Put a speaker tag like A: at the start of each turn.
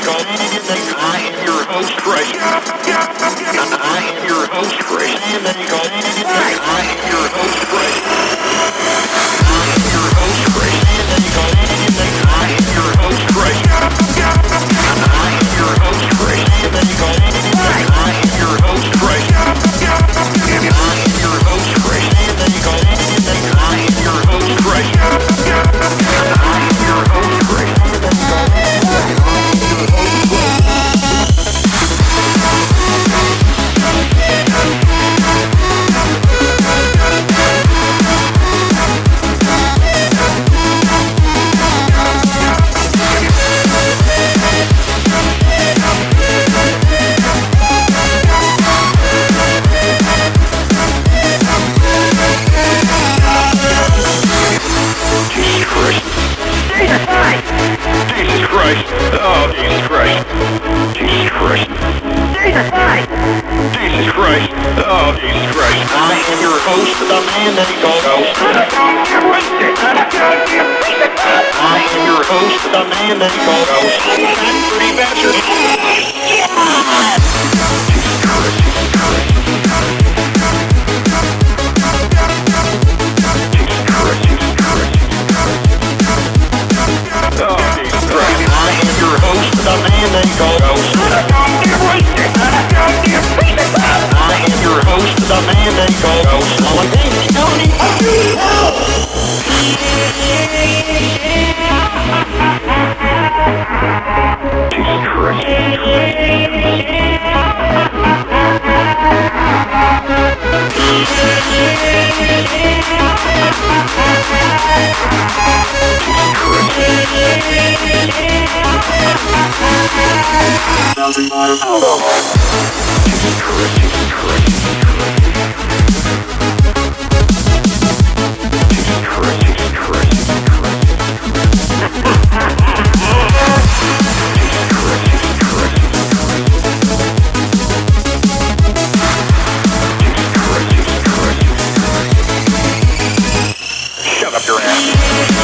A: I am your host, Chris. I am your host, Chris. I am your host, Chris. I am your host, Chris. I am your host, Chris. I am your host, Chris. I am your host, Chris. I am your host, Chris. I am your host, Chris. I am your host, Chris. Oh, Jesus Christ. Jesus Christ. Jesus Christ. Jesus Christ. Oh, Jesus Christ. I am your host, the man that he called host. I am your host, the man that he called host. That pretty bastard. Jesus Christ. Jesus Christ. The man they call host. I am your host, the man they call host. One thing, Tony. Jesus Christ. Jesus Shut up your ass.